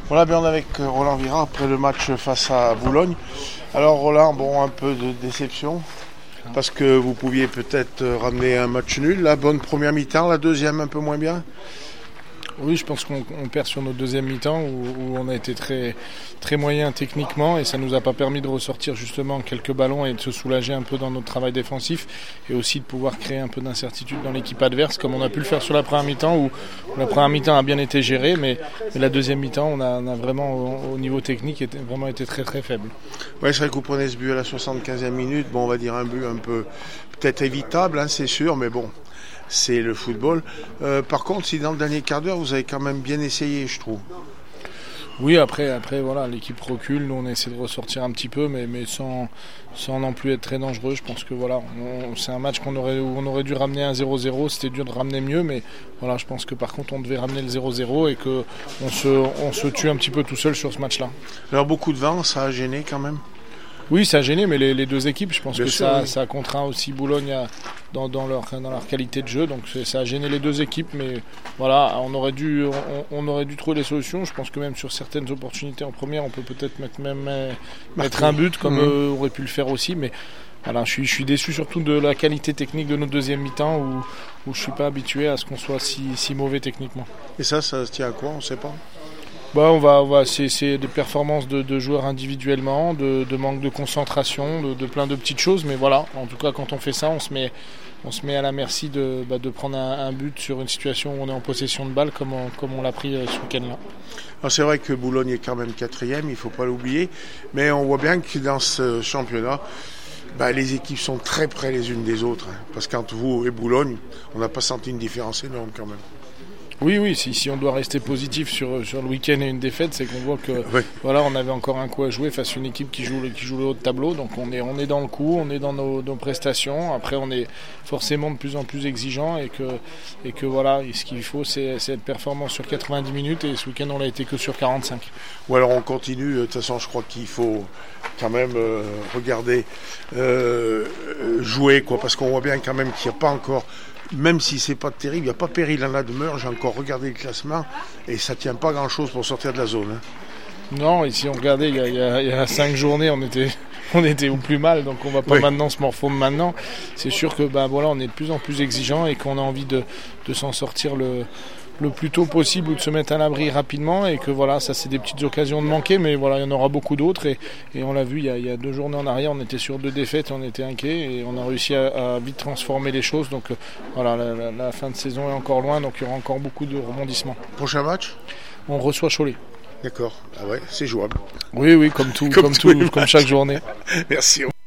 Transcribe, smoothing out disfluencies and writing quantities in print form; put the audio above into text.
Voilà, bien avec Roland Vira après le match face à Boulogne. Alors Roland, bon, un peu de déception parce que vous pouviez peut-être ramener un match nul. La bonne première mi-temps, la deuxième un peu moins bien. Oui, je pense qu'on perd sur notre deuxième mi-temps où on a été très, très moyen techniquement et ça nous a pas permis de ressortir justement quelques ballons et de se soulager un peu dans notre travail défensif et aussi de pouvoir créer un peu d'incertitude dans l'équipe adverse comme on a pu le faire sur la première mi-temps où la première mi-temps a bien été gérée mais la deuxième mi-temps on a vraiment au niveau technique vraiment été très très faible. Ouais, c'est vrai que vous prenez ce but à la 75e minute, bon on va dire un but un peu peut-être évitable, hein, c'est sûr, mais bon. C'est le football. Par contre, si dans le dernier quart d'heure, vous avez quand même bien essayé, je trouve. Oui, après voilà, l'équipe recule, nous on essaie de ressortir un petit peu, mais sans non plus être très dangereux. Je pense que voilà, c'est un match où on aurait dû ramener un 0-0, c'était dur de ramener mieux, mais voilà, je pense que par contre on devait ramener le 0-0 et qu'on se tue un petit peu tout seul sur ce match-là. Alors beaucoup de vent, ça a gêné quand même. Oui, ça a gêné, mais les deux équipes, je pense Bien que sûr, ça a contraint aussi Boulogne dans leur qualité de jeu. Donc ça a gêné les deux équipes, mais voilà, on aurait dû trouver les solutions. Je pense que même sur certaines opportunités en première, on peut peut-être mettre un but comme on aurait pu le faire aussi. Mais voilà, je suis déçu surtout de la qualité technique de notre deuxième mi-temps où je suis pas habitué à ce qu'on soit si mauvais techniquement. Et ça se tient à quoi? On ne sait pas. C'est des performances de joueurs individuellement, de manque de concentration, de plein de petites choses, mais voilà, en tout cas quand on fait ça, on se met à la merci de prendre un but sur une situation où on est en possession de balle comme on l'a pris ce week-end-là. Alors c'est vrai que Boulogne est quand même 4e, il ne faut pas l'oublier, mais on voit bien que dans ce championnat, les équipes sont très près les unes des autres, hein, parce qu'entre vous et Boulogne, on n'a pas senti une différence énorme quand même. Oui, si on doit rester positif sur le week-end et une défaite, c'est qu'on voit que voilà, on avait encore un coup à jouer face à une équipe qui joue le haut de tableau, donc on est dans le coup, on est dans nos prestations. Après, on est forcément de plus en plus exigeant et que voilà, et ce qu'il faut, c'est être performant sur 90 minutes et ce week-end, on l'a été que sur 45. Ou alors on continue. De toute façon, je crois qu'il faut quand même regarder jouer, quoi, parce qu'on voit bien quand même qu'il n'y a pas encore. Même si c'est pas terrible, il n'y a pas péril en la demeure. J'ai encore regardé le classement et ça tient pas grand-chose pour sortir de la zone. Hein. Non, et si on regardait, il y a 5 journées, on était au plus mal, donc on va pas maintenant se morfondre maintenant. C'est sûr que on est de plus en plus exigeant et qu'on a envie de s'en sortir le plus tôt possible ou de se mettre à l'abri rapidement et que voilà, ça c'est des petites occasions de manquer, mais voilà, il y en aura beaucoup d'autres et on l'a vu il y a 2 journées en arrière, on était sur 2 défaites, on était inquiets et on a réussi à vite transformer les choses, donc voilà, la fin de saison est encore loin, donc il y aura encore beaucoup de rebondissements. Prochain match? On reçoit Cholet. D'accord, ah ouais, c'est jouable. Oui, comme chaque journée. Merci.